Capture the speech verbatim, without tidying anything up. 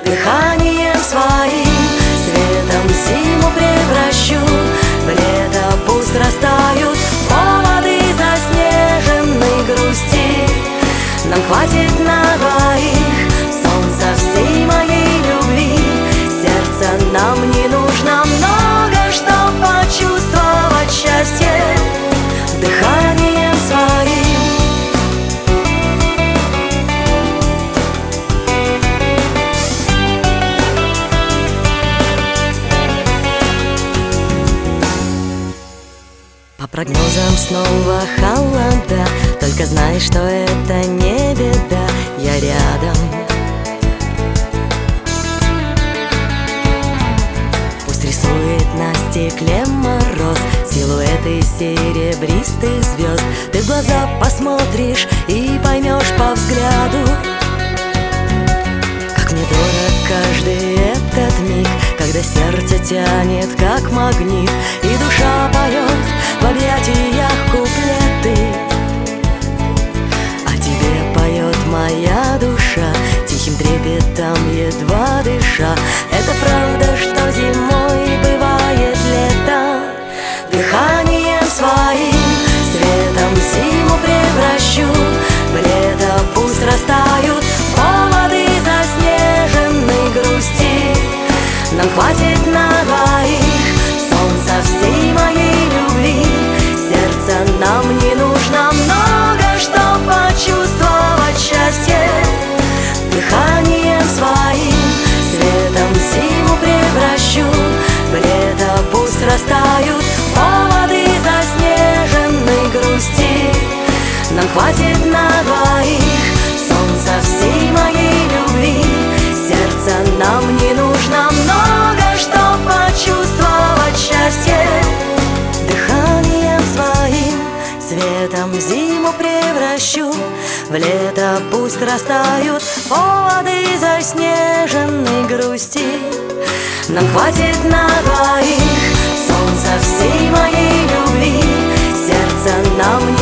Дыханием своим, светом зиму превращу в лето. Пусть растают поводы заснеженной грусти. Нам хватит на двоих солнца всей моей любви. Сердца нам не нужно много, чтоб почувствовать счастье. Дыханием своим. По прогнозам снова холода, только знай, что это не беда, я рядом. Пусть рисует на стекле мороз силуэты серебристых звезд. Ты в глаза посмотришь и поймешь по взгляду, как мне дорог каждый этот миг, когда сердце тянет как магнит и душа поет в объятиях куплеты. А тебе поет моя душа тихим трепетом, едва дыша. Это правда, что зимой бывает лето. Дыханием своим, светом зиму превращу в лето. Пусть растают поводы заснеженной грусти. Нам хватит на двоих солнца всей моей любви. Сердца нам не нужно много, чтоб почувствовать счастье. Дыханием своим, светом зиму превращу в лето. Пусть растают поводы заснеженной грусти. Нам хватит на двоих солнца всей моей любви. Сердца нам не нужно много, чтоб почувствовать счастье. Дыханием своим, светом зиму превращу в лето. Пусть растают поводы заснеженной грусти. Нам хватит на двоих солнца всей моей любви. Сердца нам не